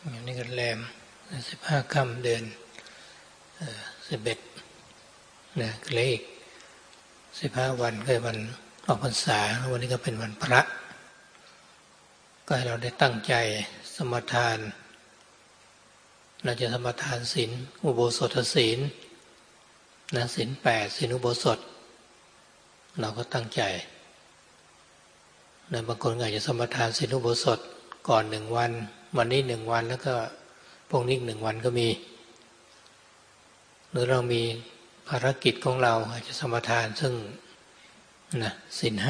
อย่างนี้ก็แรม15 ค่ำเดือน11นะเหลืออีก15 วันก็วันออกพรรษาวันนี้ก็เป็นวันพระก็ให้เราได้ตั้งใจสมทานเราจะสมทานศีลอุโบสถศีลนะศีล8ศีลอุโบสถเราก็ตั้งใจนะบางคนอาจจะสมทานศีลอุโบสถก่อน1 วันวันนี้1 วันแล้วก็พรุ่งนี้อีก1 วันก็มีหรือเรามีภารกิจของเราอาจจะสมทานซึ่งนะศีล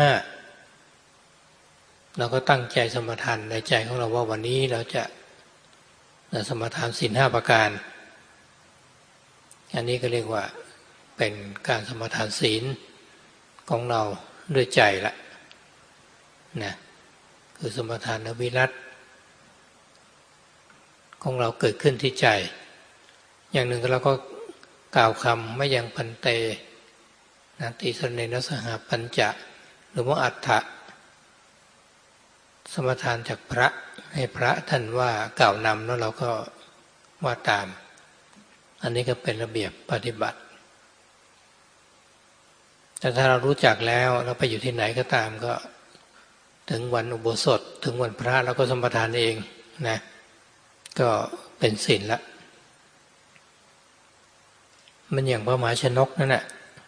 5เราก็ตั้งใจสมทานในใจของเราว่าวันนี้เราจะสมทานศีล5ประการอันนี้ก็เรียกว่าเป็นการสมทานศีลของเราด้วยใจละนะคือสมทานวิรัติของเราเกิดขึ้นที่ใจอย่างหนึ่งเราก็กล่าวคำไม่ยังพันเตนะติสรเนนะสหปัญจะหรือว่าอัฏฐะสมทานจากพระให้พระท่านว่ากล่าวนำแล้วเราก็ว่าตามอันนี้ก็เป็นระเบียบปฏิบัติแต่ถ้าเรารู้จักแล้วเราไปอยู่ที่ไหนก็ตามก็ถึงวันอุโบสถถึงวันพระเราก็สมทานเองนะก็เป็นศีลละมันอย่างพระมหาชนกนั่นแหละ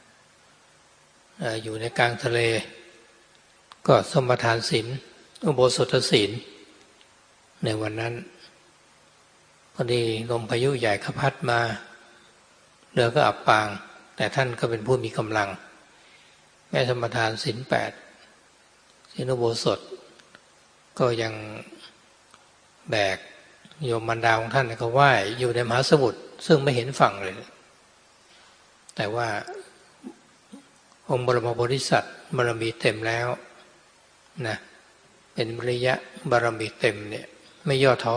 อยู่ในกลางทะเลก็สมทานศีลอุโบสถศีลในวันนั้นพอดีลมพายุใหญ่ขพัดมาเรือก็อับปางแต่ท่านก็เป็นผู้มีกำลังแม้สมทานศีล8ศีลอุโบสถก็ยังแบกโยมบรรดาของท่านก็ว่ายอยู่ในมหาสมุทรซึ่งไม่เห็นฝั่งเลยแต่ว่าองค์บรมโพธิสัตว์บารมีเต็มแล้วนะเป็นวิริยะบารมีเต็มเนี่ยไม่ย่อท้อ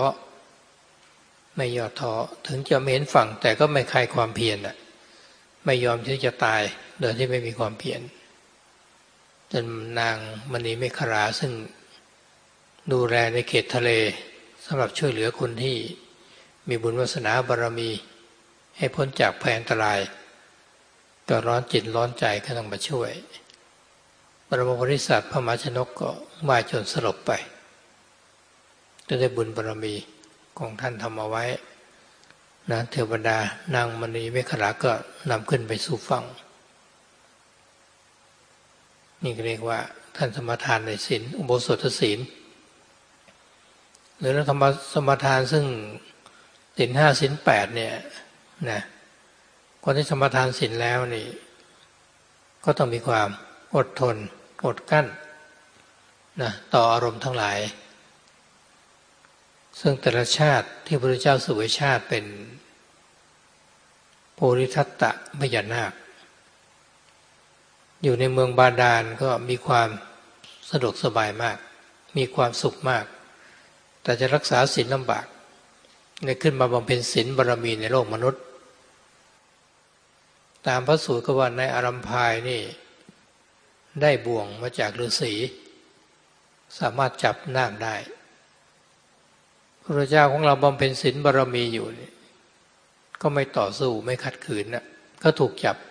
ถึงจะไม่เห็นฝั่งแต่ก็ไม่คลายความเพียรไม่ยอมที่จะตายโดยที่ไม่มีความเพียรจนนางมณีเมขลาซึ่งดูแลในเขตทะเลสำหรับช่วยเหลือคนที่มีบุญวาสนาบารมีให้พ้นจากภัยอันตรายก็ร้อนจิตร้อนใจก็ต้องมาช่วยบรมโพธิสัตว์พระมหาชนกก็ว่ายจนสลบไปด้วยบุญบารมีของท่านทำเอาไว้นะเทวดานางมณีเมขลาก็นำขึ้นไปสู่ฝั่งนี่ก็เรียกว่าท่านสมทานในศีลอุโบสถศีลหรือเราสมทานซึ่งศีล5ศีล8เนี่ยนะคนที่สมทานศีลแล้วนี่ก็ต้องมีความอดทนอดกั้นนะต่ออารมณ์ทั้งหลายซึ่งแต่ละชาติที่พระพุทธเจ้าเสวยชาติเป็นโพธิทัตตพญานาคอยู่ในเมืองบาดาลก็มีความสะดวกสบายมากมีความสุขมากแต่จะรักษาศีลลำบากในขึ้นมาบำเพ็ญศีลบารมีในโลกมนุษย์ตามพระสูตรก็ว่าในอารัมพายนี่ได้บ่วงมาจากฤาษีสามารถจับนาคได้พระพุทธเจ้าของเราบำเพ็ญศีลบารมีอยู่ก็ไม่ต่อสู้ไม่ขัดขืนนะก็ถูก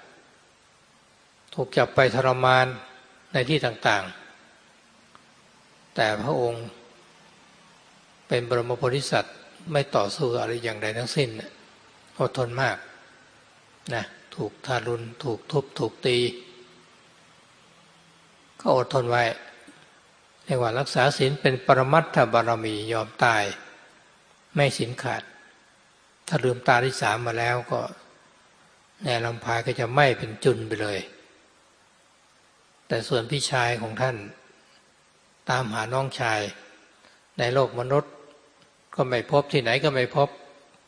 จับไปทรมานในที่ต่างๆแต่พระองค์เป็นบรมโพธิสัตว์ไม่ต่อสู้อะไรอย่างใดทั้งสิ้นอดทนมากนะถูกทารุณถูกทุบถูกตีก็อดทนไว้เรียกว่ารักษาศีลเป็นปรมัตถบารมียอมตายไม่ศีลขาดถ้าลืมตาที่3มาแล้วก็ในลำพายก็จะไหม้เป็นจุลไปเลยแต่ส่วนพี่ชายของท่านตามหาน้องชายในโลกมนุษย์ก็ไม่พบที่ไหนก็ไม่พบไป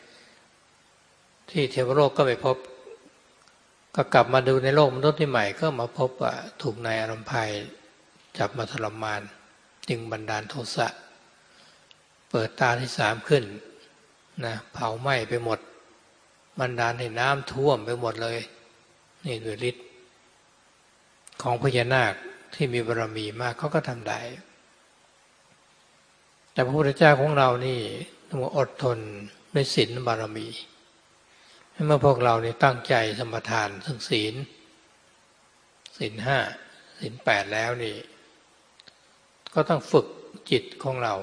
ที่เทวโลกก็ไม่พบก็กลับมาดูในโลกมนุษย์ที่ใหม่ก็มาพบว่าถูกนายอารัมภัยจับมาทรมานจึงบันดาลโทสะเปิดตาที่3ขึ้นนะเผาไหม้ไปหมดบันดาลให้น้ำท่วมไปหมดเลยนี่ด้วยฤทธิ์ของพญานาคที่มีบารมีมากเขาก็ทำได้แต่พระพุทธเจ้าของเรานี่ต้องอดทนด้วยศีลบารมีเมื่อพวกเราเนี่ยตั้งใจสมทานซึ่งศีล ศีล 5 ศีล 8แล้วนี่ก็ต้องฝึกจิตของเรา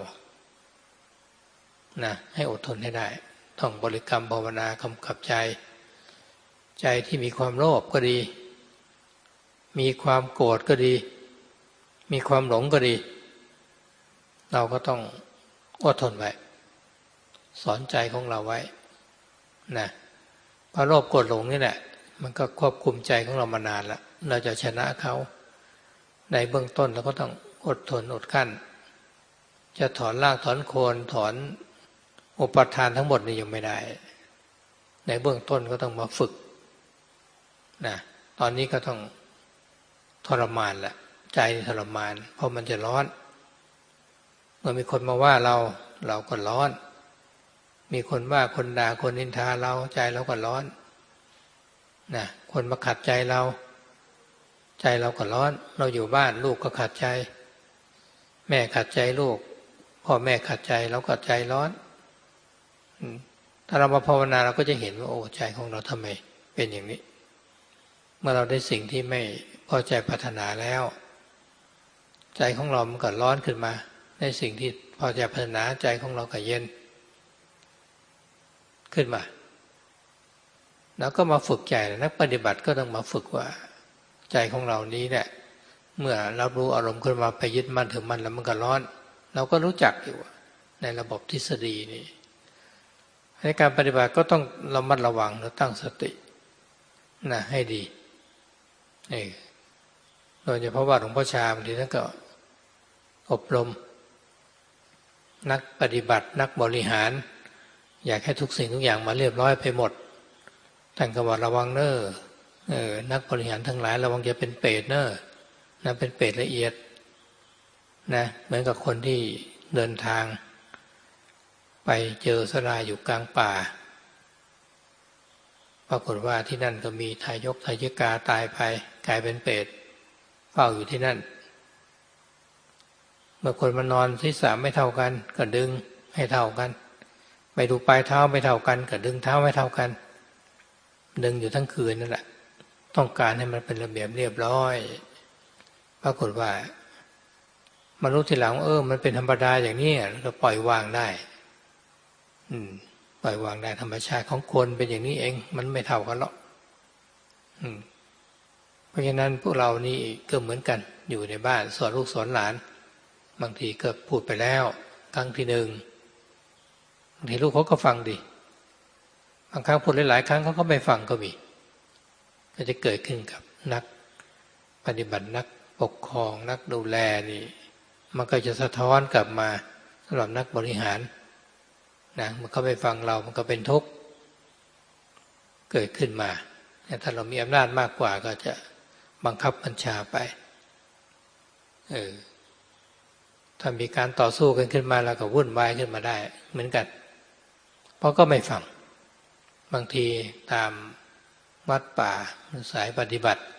นะให้อดทนให้ได้ท่องบริกรรมภาวนากำกับใจที่มีความโลภก็ดีมีความโกรธก็ดีมีความหลงก็ดีเราก็ต้องอดทนไว้สอนใจของเราไว้นะเพราะโลภโกรธหลงนี่แหละมันก็ควบคุมใจของเรามานานแล้วเราจะชนะเขาในเบื้องต้นเราก็ต้องอดทนอดกั้นจะถอนรากถอนโคนถอนอุปทานทั้งหมดนี่ยังไม่ได้ในเบื้องต้นก็ต้องมาฝึกนะตอนนี้ก็ต้องทรมานแหละใจทรมานเพราะมันจะร้อนเมื่อมีคนมาว่าเราก็ร้อนมีคนว่าคนด่าคนนินทาเราใจเราก็ร้อนนะคนมาขัดใจเราใจเราก็ร้อนเราอยู่บ้านลูกก็ขัดใจแม่ขัดใจลูกพ่อแม่ขัดใจเราก็ใจร้อนถ้าเรามาภาวนาเราก็จะเห็นว่าโอ้ใจของเราทำไมเป็นอย่างนี้เมื่อเราได้สิ่งที่ไม่พอใจปรารถนาแล้วใจของเรามันก็ร้อนขึ้นมาในสิ่งที่พอใจปรารถนาใจของเราก็เย็นขึ้นมาแล้วก็มาฝึกใจนักปฏิบัติก็ต้องมาฝึกว่าใจของเรานี้เนี่ยเมื่อรับรู้อารมณ์ขึ้นมาไปยึดมั่นถือมั่นแล้วมันก็ร้อนเราก็รู้จักอยู่ในระบบทฤษฎีนี้ในการปฏิบัติก็ต้องระมัดระวังและตั้งสตินะให้ดีโดยเฉพาะว่าหลวงพ่อชาบางทีท่านก็อบรมนักปฏิบัตินักบริหารอยากให้ทุกสิ่งทุกอย่างมาเรียบร้อยไปหมดท่านก็บอกระวังเน้อนักบริหารทั้งหลายระวังจะเป็นเปรตเน้อนะเป็นเปรตละเอียดนะเหมือนกับคนที่เดินทางไปเจอสลาอยู่กลางป่าปรากฏว่าที่นั่นก็มีทายกทายิกาตายไปกลายเป็นเปรตเฝ้าอยู่ที่นั่นเมื่อคนมานอนศีรษะไม่เท่ากันก็ดึงให้เท่ากันไปดูปลายเท้าไม่เท่ากันก็ดึงเท้าไม่เท่ากันดึงอยู่ทั้งคืนนั่นแหละต้องการให้มันเป็นระเบียบเรียบร้อยปรากฏว่ามารู้ทีหลังมันเป็นธรรมดาอย่างนี้เราปล่อยวางได้ปล่อยวางได้ธรรมชาติของคนเป็นอย่างนี้เองมันไม่เท่ากันหรอกเพราะฉะนั้นพวกเรานี่ก็เหมือนกันอยู่ในบ้านสอนลูกสอนหลานบางทีก็พูดไปแล้วครั้งที่หนึ่งบางทีลูกเขาก็ฟังดีบางครั้งพูดหลายๆครั้งเขาก็ไม่ฟังก็มีก็จะเกิดขึ้นกับนักปฏิบัตินักปกครองนักดูแลนี่มันก็จะสะท้อนกลับมาสำหรับนักบริหารนะมันเขาไม่ฟังเรามันก็เป็นทุกข์เกิดขึ้นมาถ้าเรามีอำนาจมากกว่าก็จะบังคับบัญชาไปถ้ามีการต่อสู้กันขึ้นมาแล้วก็วุ่นวายขึ้นมาได้เหมือนกันเพราะก็ไม่ฟังบางทีตามวัดป่าสายปฏิบัติ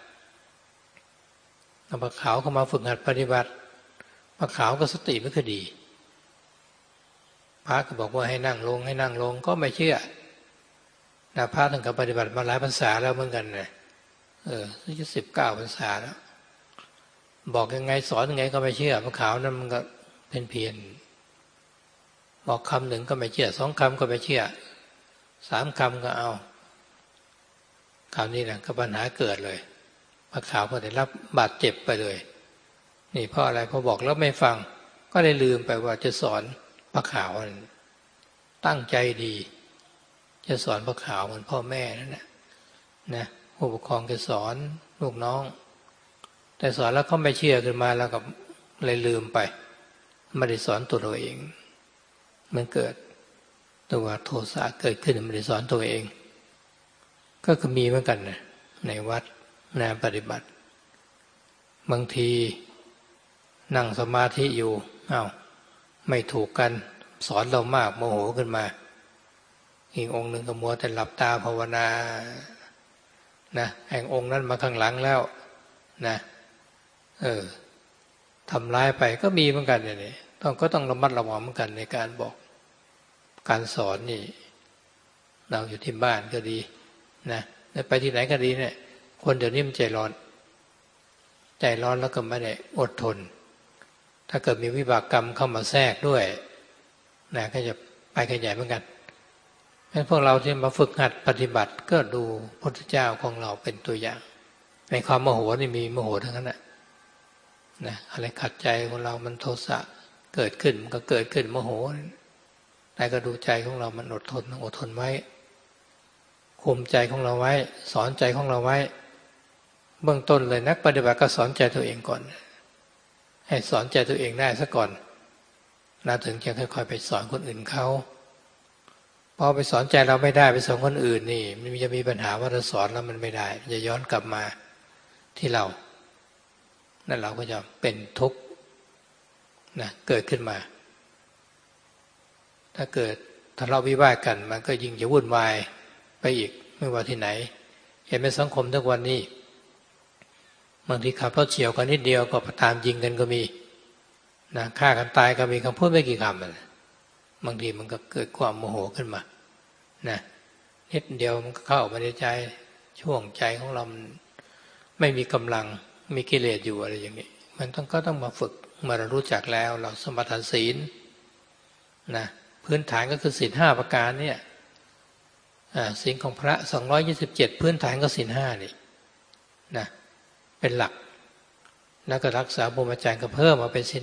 พระขาวเข้ามาฝึกหัดปฏิบัติพระขาวก็สติไม่ค่อยดีพระก็บอกว่าให้นั่งลงให้นั่งลงก็ไม่เชื่อนะพระท่านก็ปฏิบัติมาหลายพรรษาแล้วเหมือนกันนะจะ19 พรรษาแล้วบอกยังไงสอนยังไงก็ไม่เชื่อพระขาวนั้นมันก็เป็นเพียรบอกคำหนึ่งก็ไม่เชื่อ2 คำก็ไม่เชื่อ3 คำก็เอาคราวนี้นะก็ปัญหาเกิดเลยพระขาวก็ได้รับบาดเจ็บไปเลยนี่เพราะอะไรพอบอกแล้วไม่ฟังก็ได้ลืมไปว่าจะสอนพระขาวตั้งใจดีจะสอนพระขาวเหมือนพ่อแม่นั่นแหละนะผู้ปกครองจะสอนลูกน้องแต่สอนแล้วเขาไม่เชื่อขึ้นมาแล้วก็เลยลืมไปไม่ได้สอนตัวเราเองมันเกิดตัวโทสะเกิดขึ้นไม่ได้สอนตัวเองก็คือมีเหมือนกันนะในวัดในปฏิบัติบางทีนั่งสมาธิอยู่ไม่ถูกกันสอนเรามากโมโหขึ้นมาอีกองค์หนึ่งก็มัวแต่หลับตาภาวนานะแห่งองค์นั้นมาข้างหลังแล้วนะทำร้ายไปก็มีเหมือนกันอย่างนี้ก็ต้องระมัดระวังเหมือนกันในการบอกการสอนนี่เราอยู่ที่บ้านก็ดีนะไปที่ไหนก็ดีเนี่ยคนเดี๋ยวนี้มันใจร้อนแล้วก็ไม่ได้อดทนถ้าเกิดมีวิบากกรรมเข้ามาแทรกด้วยนะก็จะไปกันใหญ่เหมือนกันงั้นพวกเราที่มาฝึกหัดปฏิบัติก็ดูพระพุทธเจ้าของเราเป็นตัวอย่างในความโมโหนี่มีโมโหทั้งนั้นนะอะไรขัดใจของเรามันโทสะเกิดขึ้นมันก็เกิดขึ้นโมโหแต่ก็ดูใจของเรามันอดทนไว้คุมใจของเราไว้สอนใจของเราไว้เบื้องต้นเลยนักปฏิบัติก็สอนใจตัวเองก่อนให้สอนใจตัวเองได้ซะก่อนแล้วถึงจะค่อยๆไปสอนคนอื่นเขาพอไปสอนใจเราไม่ได้ไปสอนคนอื่นนี่มันจะมีปัญหาว่าเราสอนแล้วมันไม่ได้จะย้อนกลับมาที่เรานั่นเราก็จะเป็นทุกข์นะเกิดขึ้นมาถ้าเกิดทะเลาะวิวาทกันมันก็ยิ่งจะวุ่นวายไปอีกไม่ว่าที่ไหนเห็นไหมสังคมทุกวันนี้บางทีขับรถเฉี่ยวกันนิดเดียวก็ตามยิงกันก็มีนะฆ่ากันตายก็มีคำพูดไม่กี่คำบางทีมันก็เกิดความโมโหขึ้นมานะนิดเดียวมันก็เข้ามาในใจช่วงใจของเรามันไม่มีกำลังมีกิเลสอยู่อะไรอย่างนี้มันก็ต้องมาฝึกเมื่อเรารู้จักแล้วเราสมถะศีลนะพื้นฐานก็คือศีล5ประการเนี่ยศีลของพระ227พื้นฐานก็ศีล5นี่นะเป็นหลักแล้วก็รักษาพรหมจรรย์ก็เพิ่มมาเป็นศีล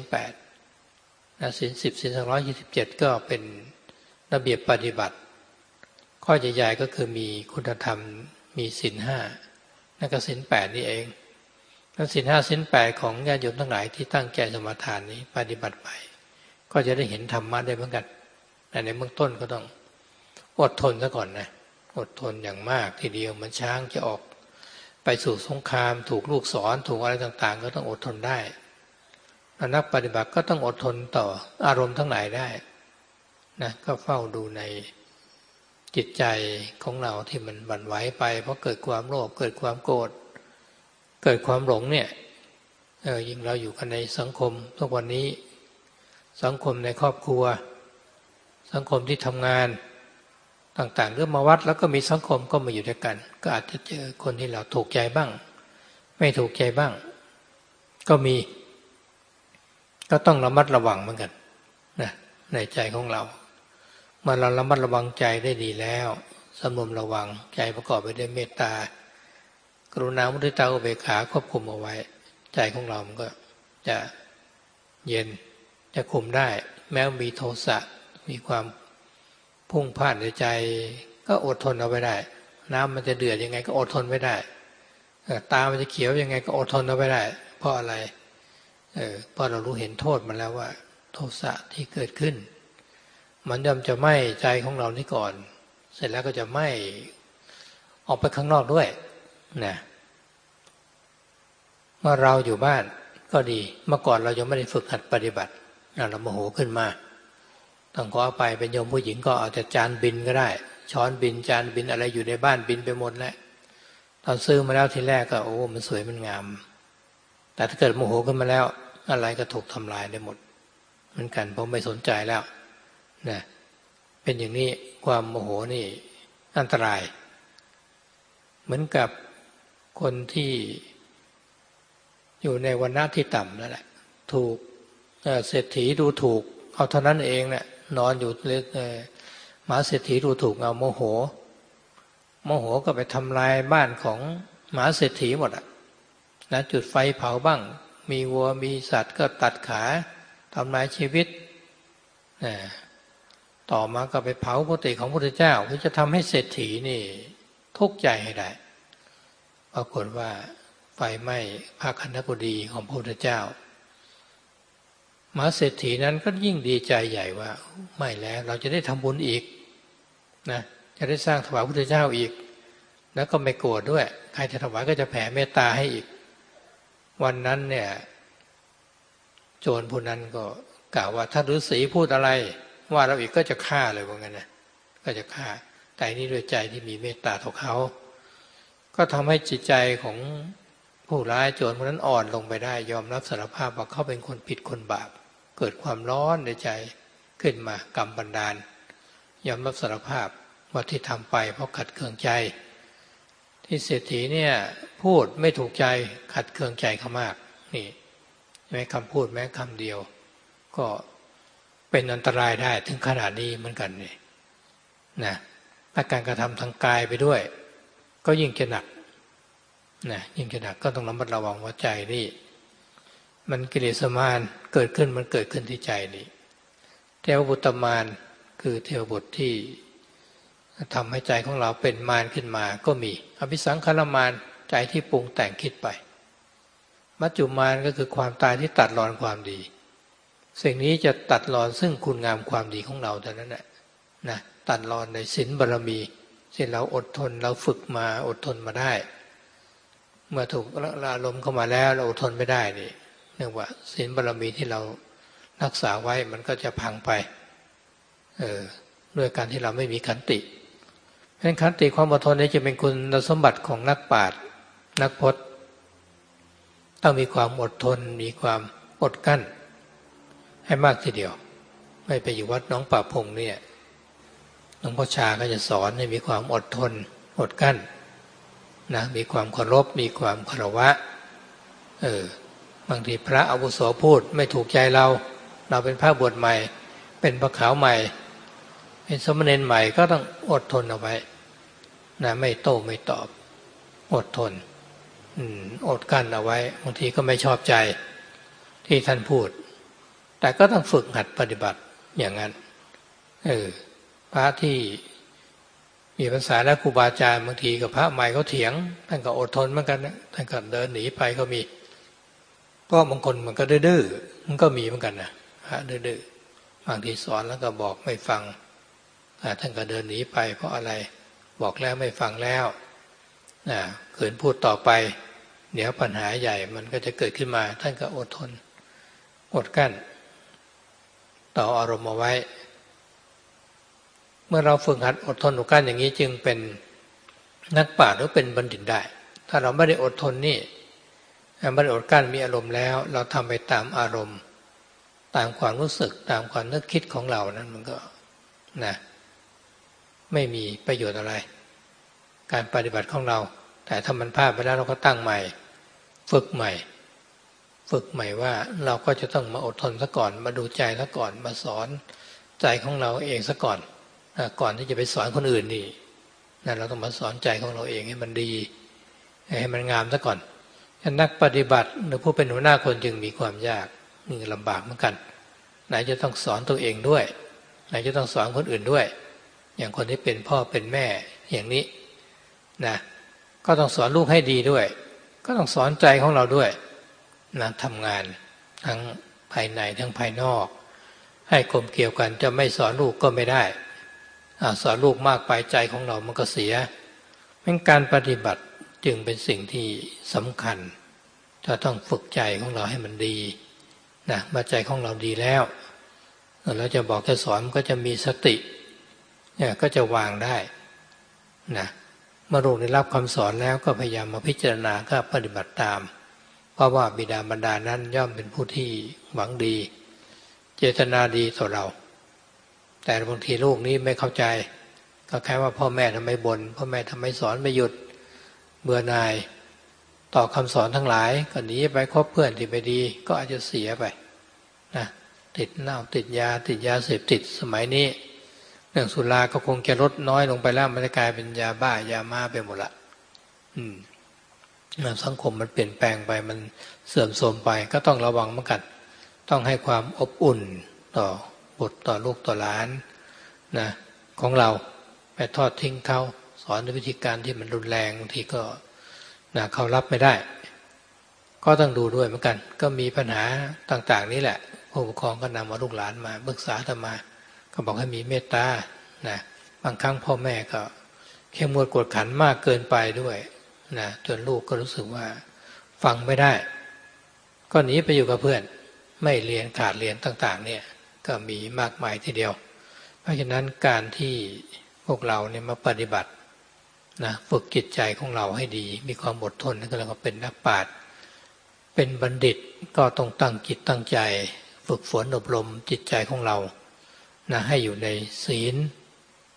8นะศีล10ศีล227ก็เป็นระเบียบปฏิบัติข้อใหญ่ๆก็คือมีคุณธรรมมีศีล5นั่นก็ศีล8นี่เองแล้วศีล5ศีล8ของญาติโยมทั้งหลายที่ตั้งใจสมาทานนี้ปฏิบัติไปก็จะได้เห็นธรรมะได้เหมือนกันแต่ในเบื้องต้นก็ต้องอดทนซะก่อนนะอดทนอย่างมากทีเดียวมันช้างจะออกไปสู่สงครามถูกลูกศรถูกอะไรต่างๆก็ต้องอดทนได้นักปฏิบัติก็ต้องอดทนต่ออารมณ์ทั้งหลายได้นะก็เฝ้าดูในจิตใจของเราที่มันหวั่นไหวไปเพราะเกิดความโลภเกิดความโกรธเกิดความหลงเนี่ยยิ่งเราอยู่กันในสังคมทุกวันนี้สังคมในครอบครัวสังคมที่ทำงานต่างๆเรื่องมาวัดแล้วก็มีสังคมก็มาอยู่ด้วยกันก็อาจจะเจอคนที่เราถูกใจบ้างไม่ถูกใจบ้างก็มีก็ต้องระมัดระวังเหมือนกันนะในใจของเราเมื่อเราระมัดระวังใจได้ดีแล้วสำรวมระวังใจประกอบไปด้วยเมตตากรุณามุทิตาอุเบกขาควบคุมเอาไว้ใจของเรามันก็จะเย็นจะคุมได้แม้มีโทสะมีความพุ่งพ่านในใจก็อดทนเอาไว้ได้น้ำมันจะเดือดยังไงก็อดทนไว้ได้ตามันจะเขียวยังไงก็อดทนเอาไว้ได้เพราะอะไรเพราะเรารู้เห็นโทษมันแล้วว่าโทสะที่เกิดขึ้นมันย่อมจะไหม้ใจของเรานี่ก่อนเสร็จแล้วก็จะไหม้ออกไปข้างนอกด้วยนะเมื่อเราอยู่บ้านก็ดีเมื่อก่อนเรายังไม่ได้ฝึกหัดปฏิบัติเราโมโหขึ้นมาต้องขอไปเป็นโยมผู้หญิงก็เอาแต่จานบินก็ได้ช้อนบินจานบินอะไรอยู่ในบ้านบินไปหมดแล้วตอนซื้อมาแล้วทีแรกก็โอ้มันสวยมันงามแต่ถ้าเกิดโมโหขึ้นมาแล้วอะไรก็ถูกทำลายได้หมดเหมือนกันเพราะไม่สนใจแล้วนะเป็นอย่างนี้ความโมโหนี่อันตรายเหมือนกับคนที่อยู่ในวรรณะที่ต่ำนั่นแหละถูกเศรษฐีดูถูกเอาเท่านั้นเองเนี่ยนอนอยู่มหาเศรษฐีดูถูกเอาโมโหก็ไปทำลายบ้านของมหาเศรษฐีหมดนะจุดไฟเผาบ้างมีวัวมีสัตว์ก็ตัดขาทำลายชีวิตต่อมาก็ไปเผากุฏิของพระพุทธเจ้าเพื่อจะทำให้เศรษฐีนี่ทุกข์ใจให้ได้ปรากฏว่าไฟไหม้พระคันธกุฎีของพระพุทธเจ้ามหาเศรษฐีนั้นก็ยิ่งดีใจใหญ่ว่าไม่แล้วเราจะได้ทำบุญอีกนะจะได้สร้างถวายพระพุทธเจ้าอีกแล้วก็ไม่โกรธด้วยใครจะถวายก็จะแผ่เมตตาให้อีกวันนั้นเนี่ยโจรผู้นั้นก็กล่าวว่าถ้าฤาษีพูดอะไรว่าเราอีกก็จะฆ่าเลยว่างั้นนะก็จะฆ่าแต่นี่ด้วยใจที่มีเมตตาต่อเขาก็ทำให้จิตใจของผู้ร้ายโจรคนนั้นอ่อนลงไปได้ยอมรับสารภาพว่าเขาเป็นคนผิดคนบาปเกิดความร้อนในใจขึ้นมากรรมบันดาลยอมรับสารภาพว่าที่ทำไปเพราะขัดเคืองใจที่เศรษฐีเนี่ยพูดไม่ถูกใจขัดเคืองใจเขามากนี่แม้คำพูดแม้คำเดียวก็เป็นอันตรายได้ถึงขนาดนี้เหมือนกันนี่นะถ้าการกระทำทางกายไปด้วยก็ยิ่งจะหนักนะยิ่งจะหนักก็ต้องระมัดระวังว่าใจนี่มันกิเลสมารเกิดขึ้นมันเกิดขึ้นที่ใจนี่เทวบุตรมารคือเทวบุตรที่ทำให้ใจของเราเป็นมารขึ้นมาก็มีอภิสังขารมารใจที่ปรุงแต่งคิดไปมัจจุมารก็คือความตายที่ตัดรอนความดีสิ่งนี้จะตัดรอนซึ่งคุณงามความดีของเราเท่านั้นแหละนะตัดรอนในศีลบารมีที่เราอดทนเราฝึกมาอดทนมาได้เมื่อถูกอารมณ์เข้ามาแล้วเราอดทนไม่ได้นี่เนื่องว่าศีลบารมีที่เรารักษาไว้มันก็จะพังไปด้วยการที่เราไม่มีขันติเพราะฉะนั้นขันติความอดทนนี้จะเป็นคุณสมบัติของนักปราชญ์นักพจน์ต้องมีความอดทนมีความอดกั้นให้มากทีเดียวไม่ไปอยู่วัดน้องป่าพงเนี่ยหลวงพ่อชาก็จะสอนให้มีความอดทนอดกั้นนะมีความเคารพมีความคารวะบางทีพระอาวุโสพูดไม่ถูกใจเราเป็นพระบวชใหม่เป็นพระขาวใหม่เป็นสมณเณรใหม่ก็ต้องอดทนเอาไว้นะไม่โต้ไม่ตอบอดทนอดกั้นเอาไว้บางทีก็ไม่ชอบใจที่ท่านพูดแต่ก็ต้องฝึกหัดปฏิบัติอย่างนั้นพระที่มีภาษาและครูบาอาจารย์บางทีกับพระใหม่เขาเถียงท่านก็อดทนเหมือนกันนะท่านก็เดินหนีไปก็มีเพราะบางคนมันก็ดื้อมันก็มีเหมือนกันนะพระดื้อบางทีสอนแล้วก็บอกไม่ฟังท่านก็เดินหนีไปเพราะอะไรบอกแล้วไม่ฟังแล้วขืนพูดต่อไปเดี๋ยวปัญหาใหญ่มันก็จะเกิดขึ้นมาท่านก็อดทนอดกั้นต่ออารมณ์เอาไว้เมื่อเราฝึกหัดอดทนอดกั้นอย่างนี้จึงเป็นนักปราชญ์หรือเป็นบัณฑิตได้ถ้าเราไม่ได้อดทนนี่ไม่ได้อดกั้นมีอารมณ์แล้วเราทำไปตามอารมณ์ตามความรู้สึกตามความนึกคิดของเรานั้นมันก็ไม่มีประโยชน์อะไรการปฏิบัติของเราแต่ถ้ามันพลาดไปแล้วเราก็ตั้งใหม่ฝึกใหม่ว่าเราก็จะต้องมาอดทนซะก่อนมาดูใจซะก่อนมาสอนใจของเราเองซะก่อนก่อนที่จะไปสอนคนอื่นนี่เราต้องมาสอนใจของเราเองให้มันดีให้มันงามซะก่อนนักปฏิบัติหรือผู้เป็นหัวหน้าคนจึงมีความยากนี่ลำบากเหมือนกันไหนจะต้องสอนตัวเองด้วยไหนจะต้องสอนคนอื่นด้วยอย่างคนที่เป็นพ่อเป็นแม่อย่างนี้ก็ต้องสอนลูกให้ดีด้วยก็ต้องสอนใจของเราด้วยทำงานทั้งภายในทั้งภายนอกให้กลมเกี่ยวกันจะไม่สอนลูกก็ไม่ได้สอนลูกมากไปใจของเรามันก็เสียเป็นการปฏิบัติจึงเป็นสิ่งที่สำคัญจะต้องฝึกใจของเราให้มันดีเมื่อใจของเราดีแล้วเราจะบอกจะสอนก็จะมีสติก็จะวางได้เมื่อลูกได้รับคำสอนแล้วก็พยายามมาพิจารณาก็ปฏิบัติตามเพราะว่าบิดามารดานั้นย่อมเป็นผู้ที่หวังดีเจตนาดีต่อเราแต่บางทีลูกนี้ไม่เข้าใจก็แค่ว่าพ่อแม่ทำไมบ่นพ่อแม่ทำไมสอนไม่หยุดเบื่อหน่ายต่อคำสอนทั้งหลายก็หนีไปคบเพื่อนที่ไม่ดีก็อาจจะเสียไปติดเหล้าติดยาเสพติดสมัยนี้เรื่องสุราก็คงจะลดน้อยลงไปแล้วมันจะกลายเป็นยาบ้ายามาไปหมดละสังคมมันเปลี่ยนแปลงไปมันเสื่อมโทรมไปก็ต้องระวังเหมือนกันต้องให้ความอบอุ่นต่อบุตรต่อลูกต่อหลานของเราไปทอดทิ้งเขาสอนด้วยวิธีการที่มันรุนแรงบางทีก็เขารับไม่ได้ก็ต้องดูด้วยเหมือนกันก็มีปัญหาต่างๆนี้แหละผู้ปกครองก็นำลูกหลานมาปรึกษาอาตมาก็บอกให้มีเมตตาบางครั้งพ่อแม่ก็เข้มงวดกวดขันมากเกินไปด้วยจนลูกก็รู้สึกว่าฟังไม่ได้ก็หนีไปอยู่กับเพื่อนไม่เรียนขาดเรียนต่างๆเนี่ยก็มีมากมายทีเดียวเพราะฉะนั้นการที่พวกเราเนี่ยมาปฏิบัติฝึกจิตใจของเราให้ดีมีความอดทนนั่นก็เรียกว่าเป็นนักปราชญ์เป็นบัณฑิตก็ต้องตั้งจิตตั้งใจฝึกฝนอบรมจิตใจของเราให้อยู่ในศีล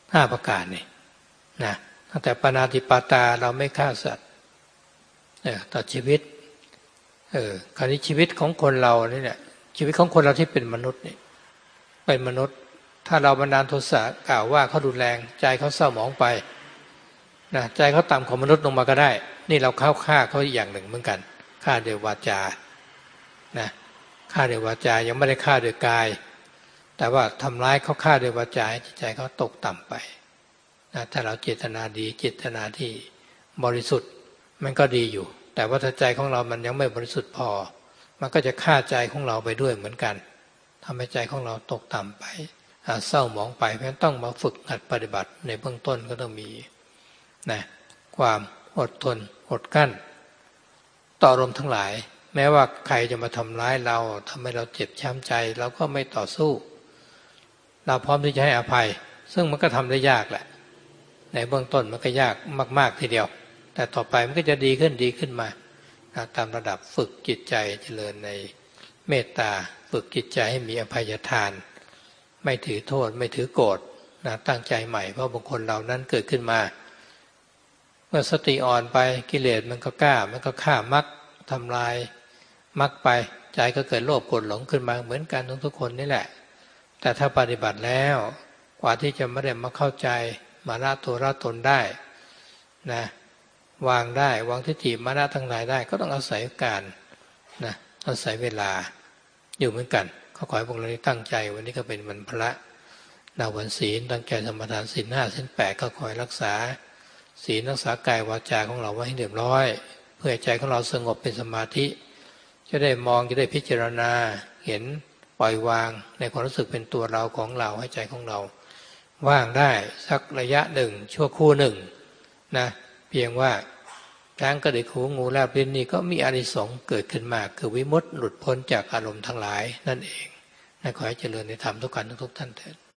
5 ประการนี่นะตั้งแต่ปาณาติปาตาเราไม่ฆ่าสัตว์ตัดชีวิตคราวนี้ชีวิตของคนเราเนี่ยชีวิตของคนเราที่เป็นมนุษย์นี่เป็นมนุษย์ถ้าเราบันดาลโทสะกล่าวว่าเขารุนแรงใจเขาเศร้าหมองไปนะใจเขาต่ำกว่ามนุษย์ลงมาก็ได้นี่เราฆ่าเขาอย่างหนึ่งเหมือนกันฆ่าโดยวาจานะฆ่าโดยวาจายังไม่ได้ฆ่าโดยกายแต่ว่าทำร้ายเขาฆ่าโดยวาจาจิตใจเขาตกต่ำไปนะถ้าเราเจตนาดีเจตนาที่บริสุทธิ์มันก็ดีอยู่แต่ว่าถ้าใจของเรามันยังไม่บริสุทธิ์พอมันก็จะฆ่าใจของเราไปด้วยเหมือนกันทำให้ใจของเราตกต่ำไปเศร้าหมองไปเพราะฉะนั้นต้องมาฝึกหัดปฏิบัติในเบื้องต้นก็ต้องมีนะความอดทนอดกั้นต่ออารมณ์ทั้งหลายแม้ว่าใครจะมาทำร้ายเราทำให้เราเจ็บช้ำใจเราก็ไม่ต่อสู้เราพร้อมที่จะให้อภัยซึ่งมันก็ทำได้ยากแหละในเบื้องต้นมันก็ยากมากๆทีเดียวแต่ต่อไปมันก็จะดีขึ้นมาตามระดับฝึกจิตใจเจริญในเมตตาฝึกจิตใจให้มีอภัยทานไม่ถือโทษไม่ถือโกรธตั้งใจใหม่เพราะบางคนเหล่านั้นเกิดขึ้นมาเมื่อสติอ่อนไปกิเลสมันก็กล้ามันก็ฆ่ามรรคทำลายมรรคไปใจก็เกิดโลภโกรธหลงขึ้นมาเหมือนกันทุกคนนี่แหละแต่ถ้าปฏิบัติแล้วกว่าที่จะไม่ได้มาเข้าใจมาละตัวละตนได้นะวางได้วางทิฏฐิมานะทั้งหลายได้ก็ต้องอาศัยการนะอาศัยเวลาอยู่เหมือนกันขอให้พวกเราได้ตั้งใจวันนี้ก็เป็นวันพระวันศีลตั้งใจสมาทานศีล 5 ศีล 8ก็ขอให้รักษาศีลรักษากายวาจาของเราไว้ให้เรียบร้อยเพื่อใจของเราสงบเป็นสมาธิจะได้มองจะได้พิจารณาเห็นปล่อยวางในความรู้สึกเป็นตัวเราของเราให้ใจของเราว่างได้สักระยะหนึ่งชั่วครู่หนึ่งนะเพียงว่าช้างกระดิกหูงูแลบลิ้นนี่ก็มีอานิสงส์เกิดขึ้นมาคือวิมุตติหลุดพ้นจากอารมณ์ทั้งหลายนั่นเองขอให้เจริญในธรรมทุกท่านทุกท่านเถิด